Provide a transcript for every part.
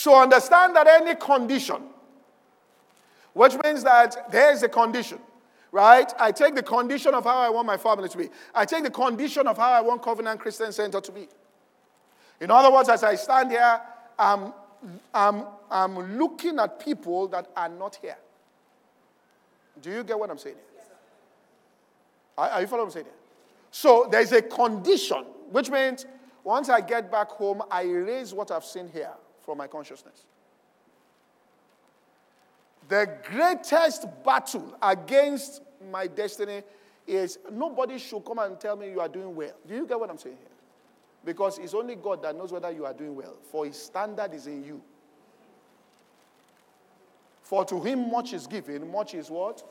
So understand that any condition, which means that there is a condition, right? I take the condition of how I want my family to be. I take the condition of how I want Covenant Christian Center to be. In other words, as I stand here, I'm looking at people that are not here. Do you get what I'm saying here? Yes, are you following what I'm saying here? So there's a condition, which means once I get back home, I erase what I've seen here from my consciousness. The greatest battle against my destiny is nobody should come and tell me you are doing well. Do you get what I'm saying here? Because it's only God that knows whether you are doing well. For his standard is in you. For to him much is given, much is what?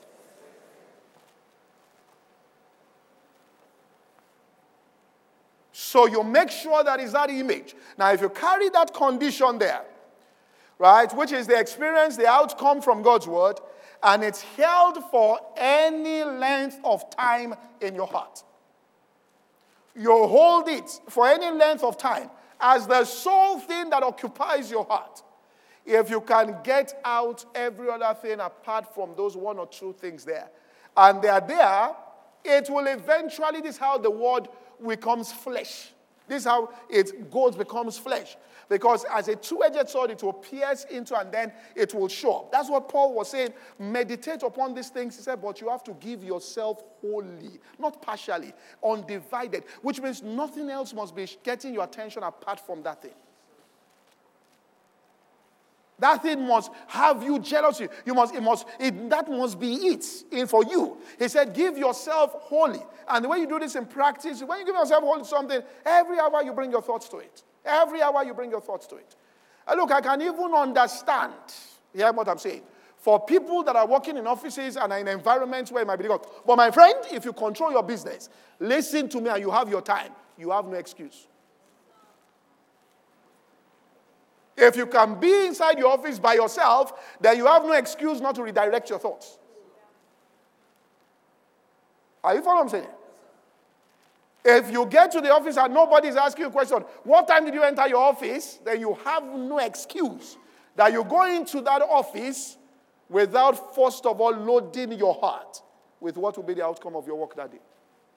So you make sure that is that image. Now if you carry that condition there, right, which is the experience, the outcome from God's word, and it's held for any length of time in your heart. You hold it for any length of time as the sole thing that occupies your heart. If you can get out every other thing apart from those one or two things there, and they are there, it will eventually, this is how the word becomes flesh. This is how it goes, becomes flesh. Because as a two-edged sword, it will pierce into and then it will show up. That's what Paul was saying. Meditate upon these things. He said, but you have to give yourself wholly, not partially, undivided. Which means nothing else must be getting your attention apart from that thing. That thing must have you jealous. That must be it for you. He said, give yourself wholly. And the way you do this in practice, when you give yourself wholly to something, every hour you bring your thoughts to it. Every hour you bring your thoughts to it. And look, I can even understand, hear what I'm saying, for people that are working in offices and are in environments where it might be difficult. But my friend, if you control your business, listen to me and you have your time, you have no excuse. If you can be inside your office by yourself, then you have no excuse not to redirect your thoughts. Are you following what I'm saying? If you get to the office and nobody is asking you a question, what time did you enter your office? Then you have no excuse that you go into that office without first of all loading your heart with what will be the outcome of your work that day.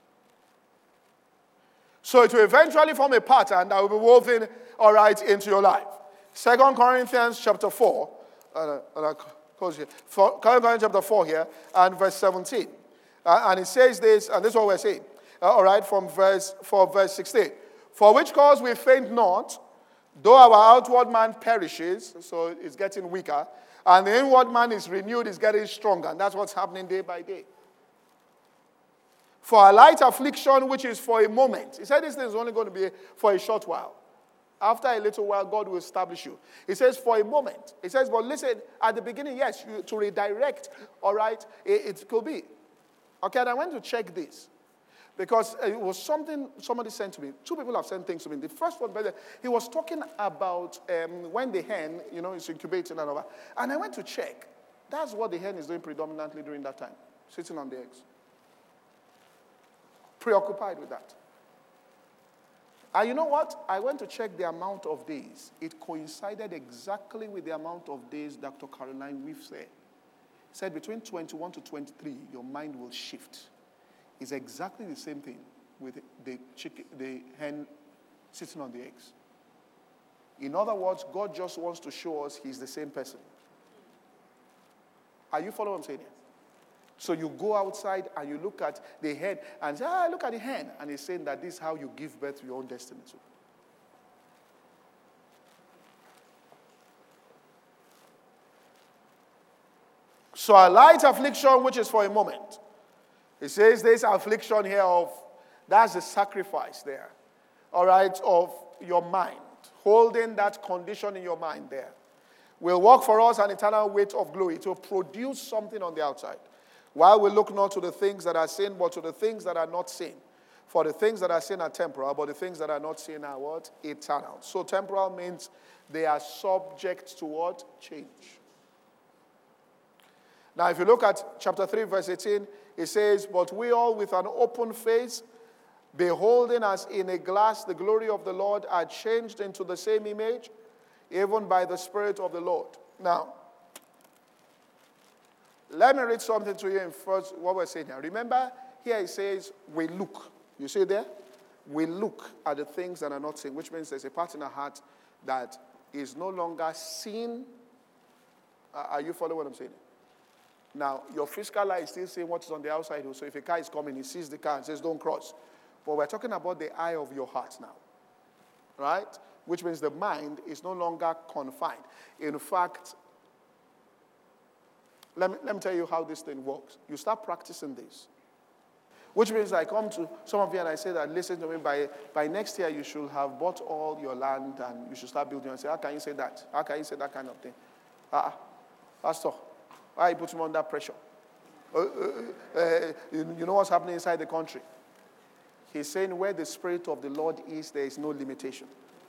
So it will eventually form a pattern that will be woven, all right, into your life. 2 Corinthians chapter 4, and I close here. 2 Corinthians chapter 4 here, and verse 17. And it says this, and this is what we're saying. All right, from verse 16. For which cause we faint not, though our outward man perishes, so it's getting weaker, and the inward man is renewed, is getting stronger. And that's what's happening day by day. For a light affliction, which is for a moment. He said this thing is only going to be for a short while. After a little while, God will establish you. He says, for a moment. He says, but listen, at the beginning, yes, to redirect, all right, it could be. Okay, and I went to check this. Because it was something somebody sent to me. Two people have sent things to me. The first one, he was talking about when the hen, is incubating and all that. And I went to check. That's what the hen is doing predominantly during that time. Sitting on the eggs. Preoccupied with that. And you know what? I went to check the amount of days. It coincided exactly with the amount of days Dr. Caroline Weave said. He said between 21 to 23, your mind will shift. It's exactly the same thing with the hen sitting on the eggs. In other words, God just wants to show us he's the same person. Are you following what I'm saying here? So you go outside and you look at the hen and say, look at the hen. And he's saying that this is how you give birth to your own destiny too. So a light affliction, which is for a moment. It says this affliction here that's the sacrifice there. All right, of your mind. Holding that condition in your mind there. Will work for us an eternal weight of glory to produce something on the outside. While we look not to the things that are seen, but to the things that are not seen. For the things that are seen are temporal, but the things that are not seen are what? Eternal. So temporal means they are subject to what? Change. Now if you look at chapter 3 verse 18, it says, but we all with an open face, beholding as in a glass the glory of the Lord, are changed into the same image, even by the Spirit of the Lord. Now, let me read something to you in first what we're saying here. Remember, here it says, we look. You see there? We look at the things that are not seen, which means there's a part in our heart that is no longer seen. Are you following what I'm saying? Now, your physical eye is still seeing what is on the outside. So if a car is coming, he sees the car and says, don't cross. But we're talking about the eye of your heart now. Right? Which means the mind is no longer confined. In fact, let me tell you how this thing works. You start practicing this. Which means I come to some of you and I say that, listen to me, by next year you should have bought all your land and you should start building. And say, how can you say that? How can you say that kind of thing? Pastor, why you put him under pressure? You know what's happening inside the country? He's saying where the Spirit of the Lord is, there is no limitation.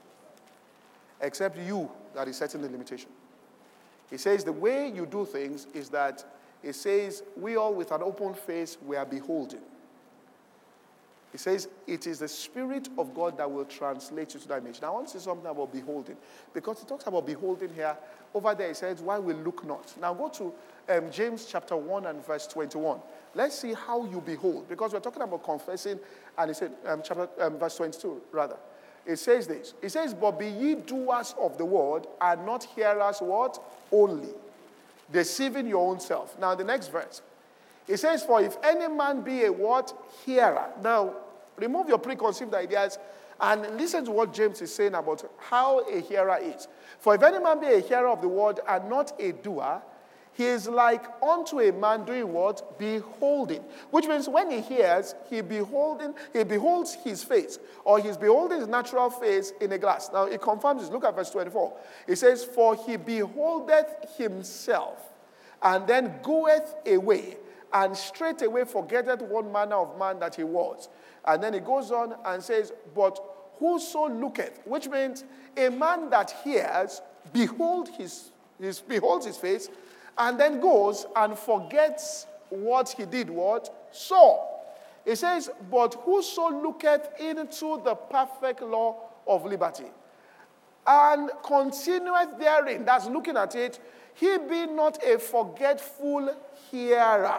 Except you that is setting the limitation. He says the way you do things is that, it says, we all with an open face, we are beholding. He says, it is the Spirit of God that will translate you to that image. Now, I want to say something about beholding. Because he talks about beholding here. Over there, he says, why we look not. Now, go to James chapter 1 and verse 21. Let's see how you behold. Because we're talking about confessing. And he said, verse 22, rather. It says this. It says, but be ye doers of the word, and not hearers what? Only. Deceiving your own self. Now, the next verse. It says, for if any man be a what? Hearer. Now, remove your preconceived ideas and listen to what James is saying about how a hearer is. For if any man be a hearer of the word and not a doer, he is like unto a man doing what? Beholding. Which means when he hears, he beholds his face, or he's beholding his natural face in a glass. Now, it confirms this. Look at verse 24. It says, for he beholdeth himself, and then goeth away, and straightway forgetteth what manner of man that he was. And then he goes on and says, but whoso looketh, which means a man that hears, beholds his face, and then goes and forgets what he did, what? Saw. It says, but whoso looketh into the perfect law of liberty, and continueth therein, that's looking at it, he be not a forgetful hearer.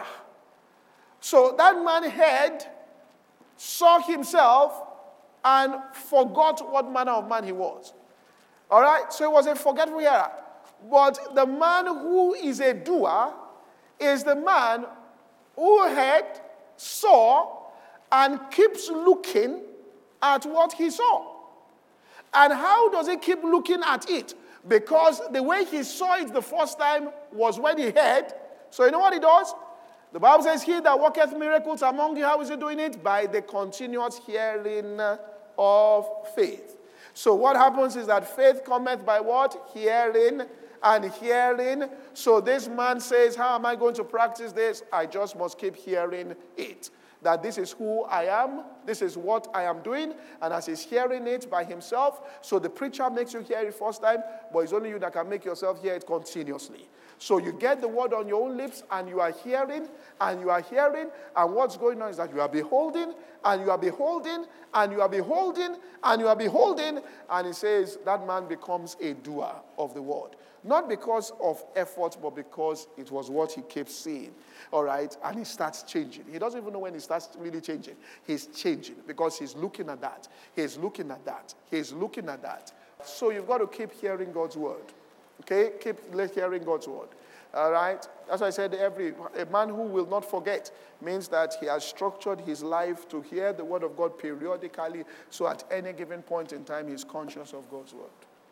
So that man heard, saw himself, and forgot what manner of man he was. All right? So he was a forgetful hearer. But the man who is a doer is the man who heard, saw, and keeps looking at what he saw. And how does he keep looking at it? Because the way he saw it the first time was when he heard. So you know what he does? The Bible says, he that worketh miracles among you, how is he doing it? By the continuous hearing of faith. So what happens is that faith cometh by what? Hearing and hearing. So this man says, how am I going to practice this? I just must keep hearing it. That this is who I am, this is what I am doing, and as he's hearing it by himself, so the preacher makes you hear it first time, but it's only you that can make yourself hear it continuously. So you get the word on your own lips, and you are hearing, and you are hearing, and what's going on is that you are beholding, and you are beholding, and you are beholding, and you are beholding, and it says that man becomes a doer of the word. Not because of effort, but because it was what he kept seeing. All right? And he starts changing. He doesn't even know when he starts really changing. He's changing because he's looking at that. He's looking at that. He's looking at that. So you've got to keep hearing God's word. Okay? Keep hearing God's word. All right? That's why I said a man who will not forget means that he has structured his life to hear the word of God periodically, so at any given point in time he's conscious of God's word.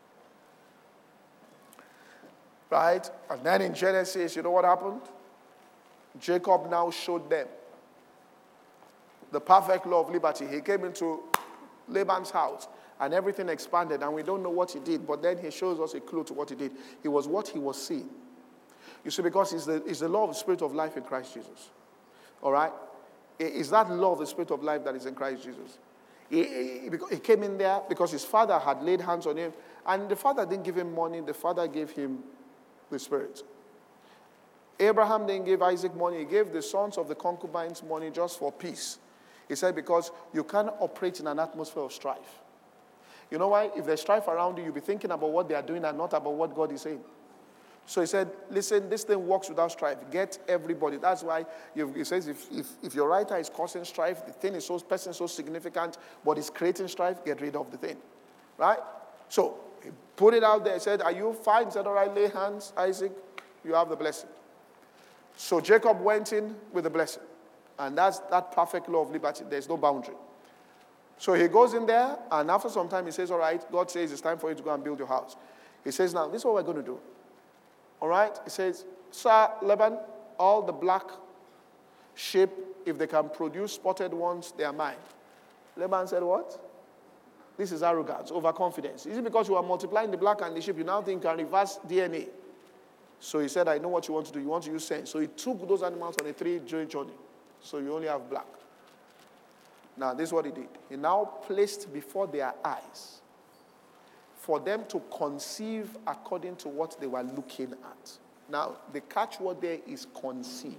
Right? And then in Genesis, you know what happened? Jacob now showed them the perfect law of liberty. He came into Laban's house and everything expanded, and we don't know what he did, but then he shows us a clue to what he did. It was what he was seeing. You see, because it's the law of the Spirit of life in Christ Jesus. All right? It's that law of the Spirit of life that is in Christ Jesus. He came in there because his father had laid hands on him, and the father didn't give him money, the father gave him the Spirit. Abraham didn't give Isaac money. He gave the sons of the concubines money just for peace. He said because you can't operate in an atmosphere of strife. You know why? If there's strife around you, you'll be thinking about what they are doing and not about what God is saying. So he said, listen, this thing works without strife. Get everybody. That's why he says if your writer is causing strife, the thing is person is so significant, but it's creating strife, get rid of the thing. Right? So he put it out there. He said, are you fine? He said, all right, lay hands, Isaac, you have the blessing. So Jacob went in with the blessing. And that's that perfect law of liberty. There's no boundary. So he goes in there, and after some time he says, all right, God says it's time for you to go and build your house. He says, now, this is what we're going to do. All right? He says, Sir Laban, all the black sheep, if they can produce spotted ones, they are mine. Laban said, what? This is arrogance, overconfidence. Is it because you are multiplying the black and the sheep, you now think you can reverse DNA? So he said, I know what you want to do. You want to use sense. So he took those animals on a 3-day journey. So you only have black. Now, this is what he did. He now placed before their eyes for them to conceive according to what they were looking at. Now, the catchword there is conceive.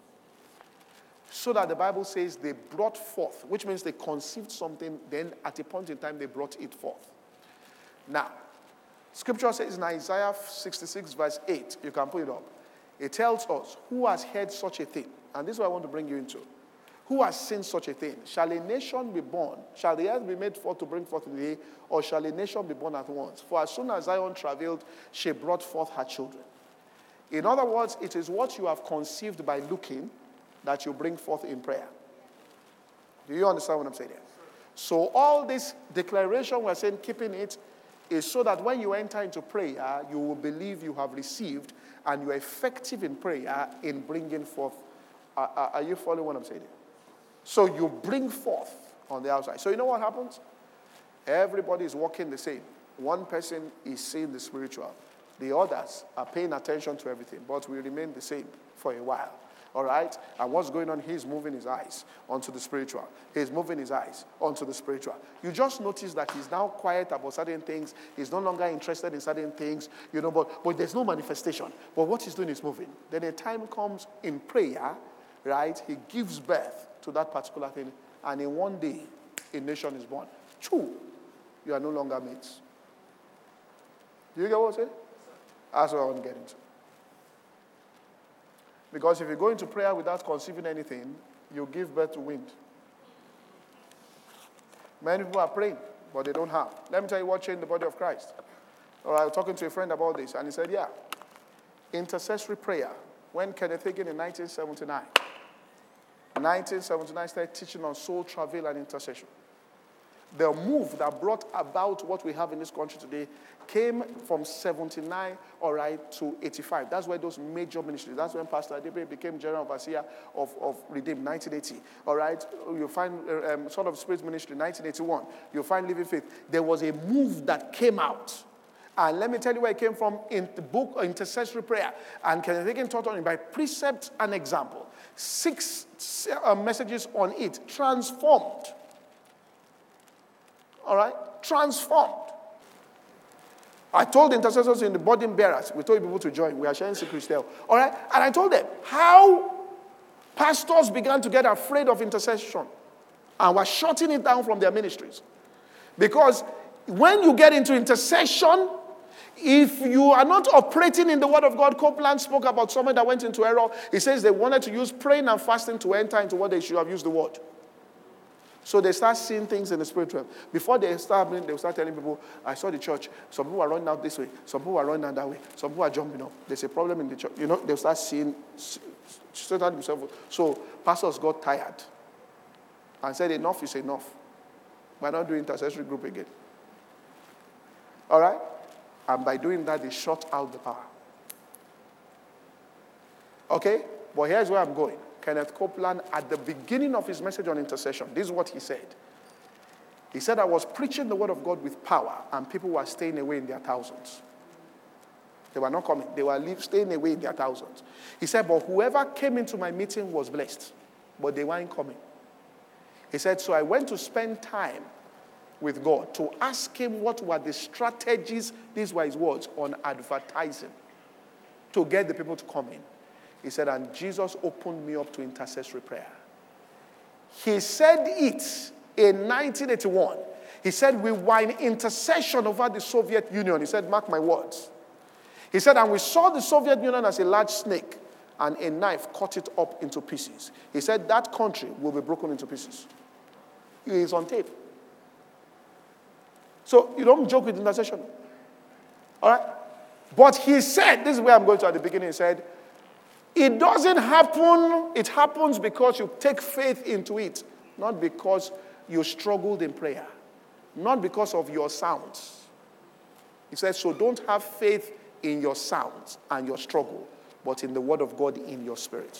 So that the Bible says they brought forth, which means they conceived something, then at a point in time they brought it forth. Now, Scripture says in Isaiah 66 verse 8, you can put it up. It tells us who has heard such a thing. And this is what I want to bring you into. Who has seen such a thing? Shall a nation be born? Shall the earth be made forth to bring forth the day? Or shall a nation be born at once? For as soon as Zion travailed, she brought forth her children. In other words, it is what you have conceived by looking that you bring forth in prayer. Do you understand what I'm saying here? So all this declaration we're saying, keeping it, is so that when you enter into prayer, you will believe you have received and you are effective in prayer in bringing forth. Are you following what I'm saying here? So you bring forth on the outside. So you know what happens? Everybody is walking the same. One person is seeing the spiritual. The others are paying attention to everything, but we remain the same for a while. All right? And what's going on? He's moving his eyes onto the spiritual. He's moving his eyes onto the spiritual. You just notice that he's now quiet about certain things. He's no longer interested in certain things, but there's no manifestation. But what he's doing is moving. Then a time comes in prayer, right? He gives birth to that particular thing. And in one day, a nation is born. Two, you are no longer mates. Do you get what I'm saying? That's what I want to get into. Because if you go into prayer without conceiving anything, you give birth to wind. Many people are praying, but they don't have. Let me tell you what changed the body of Christ. All right, I was talking to a friend about this, and he said, yeah, intercessory prayer. When Kenneth Hagin in 1979 started teaching on soul travail and intercession. The move that brought about what we have in this country today came from 79, all right, to 85. That's where those major ministries, that's when Pastor Adebe became General Overseer of Redeemed, 1980. All right, you find Sword of Spirit Ministry, 1981. You find Living Faith. There was a move that came out. And let me tell you where it came from in the book Intercessory Prayer. And Kenneth Hagin taught on it by precept and example. 6 messages on it, transformed. All right? Transformed. I told the intercessors in the burden bearers, we told people to join. We are sharing secrets there. All right? And I told them how pastors began to get afraid of intercession and were shutting it down from their ministries. Because when you get into intercession, if you are not operating in the word of God, Copeland spoke about someone that went into error. He says they wanted to use praying and fasting to enter into what they should have used the word. So they start seeing things in the spirit realm. Before they start telling people, I saw the church. Some people are running out this way. Some people are running out that way. Some people are jumping up. There's a problem in the church. They'll start seeing Satan himself. So pastors got tired and said, enough is enough. We're not doing intercessory group again. All right? And by doing that, they shut out the power. Okay? But here's where I'm going. Kenneth Copeland, at the beginning of his message on intercession, this is what he said. He said, I was preaching the word of God with power, and people were staying away in their thousands. They were not coming. They were staying away in their thousands. He said, but whoever came into my meeting was blessed, but they weren't coming. He said, so I went to spend time with God to ask him what were the strategies, these were his words, on advertising to get the people to come in. He said, and Jesus opened me up to intercessory prayer. He said it in 1981. He said, we were in intercession over the Soviet Union. He said, mark my words. He said, and we saw the Soviet Union as a large snake, and a knife cut it up into pieces. He said, that country will be broken into pieces. It is on tape. So you don't joke with intercession. All right? But he said, this is where I'm going to at the beginning, he said, it doesn't happen, it happens because you take faith into it, not because you struggled in prayer, not because of your sounds. He said, so don't have faith in your sounds and your struggle, but in the word of God in your spirit.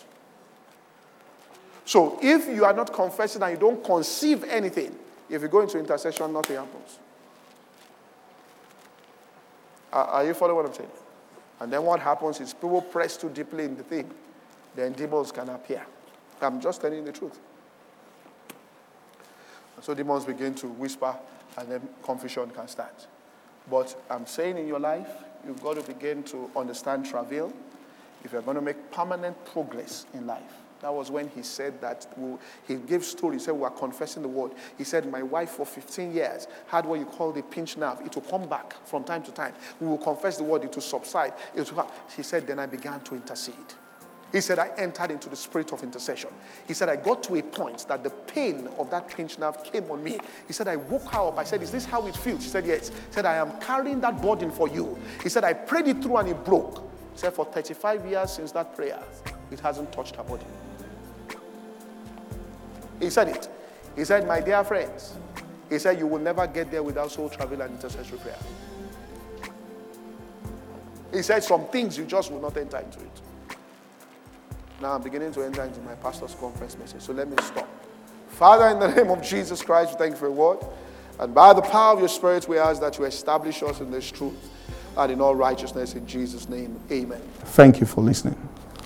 So if you are not confessing and you don't conceive anything, if you go into intercession, nothing happens. Are you following what I'm saying? And then what happens is people press too deeply in the thing. Then demons can appear. I'm just telling you the truth. And so demons begin to whisper and then confusion can start. But I'm saying in your life, you've got to begin to understand travail if you're going to make permanent progress in life. That was when he said that, he gave story. He said, we are confessing the word. He said, my wife for 15 years had what you call the pinch nerve. It will come back from time to time. We will confess the word. It will subside. He said, then I began to intercede. He said, I entered into the spirit of intercession. He said, I got to a point that the pain of that pinch nerve came on me. He said, I woke her up. I said, is this how it feels? She said, yes. He said, I am carrying that burden for you. He said, I prayed it through and it broke. He said, for 35 years since that prayer, it hasn't touched her body. He said it. He said, my dear friends, he said, you will never get there without soul travel and intercessory prayer. He said, some things you just will not enter into it. Now I'm beginning to enter into my pastor's conference message, so let me stop. Father, in the name of Jesus Christ, we thank you for your word. And by the power of your spirit, we ask that you establish us in this truth and in all righteousness in Jesus' name. Amen. Thank you for listening.